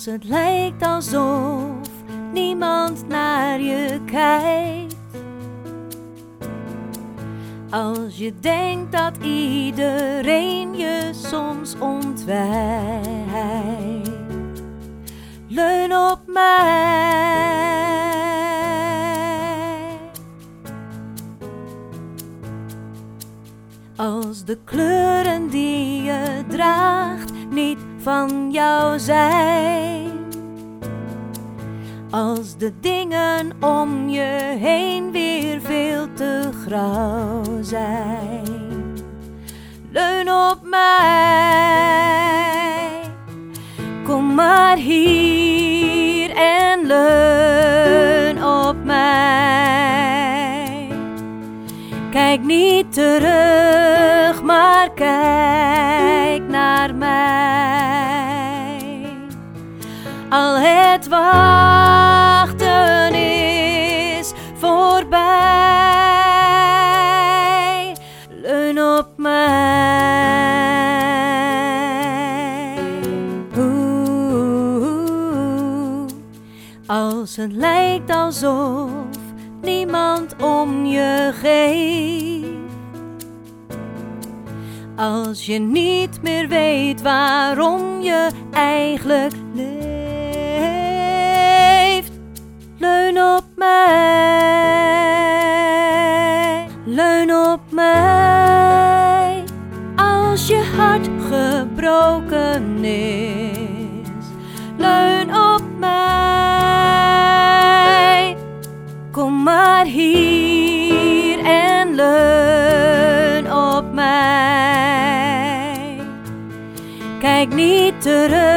Als het lijkt alsof niemand naar je kijkt. Als je denkt dat iedereen je soms ontwijkt. Leun op mij. Als de kleuren die je draagt niet van jou zijn. Als de dingen om je heen weer veel te grauw zijn. Leun op mij. Kom maar hier en leun op mij. Kijk niet terug, maar kijk naar mij. Al het wachten is voorbij. Leun op mij. Als het lijkt alsof niemand om je geeft. Als je niet meer weet waarom je eigenlijk leeft. Leun op mij. Leun op mij. Als je hart gebroken is. Leun op mij. Kom maar hier en leun op mij. Kijk niet terug.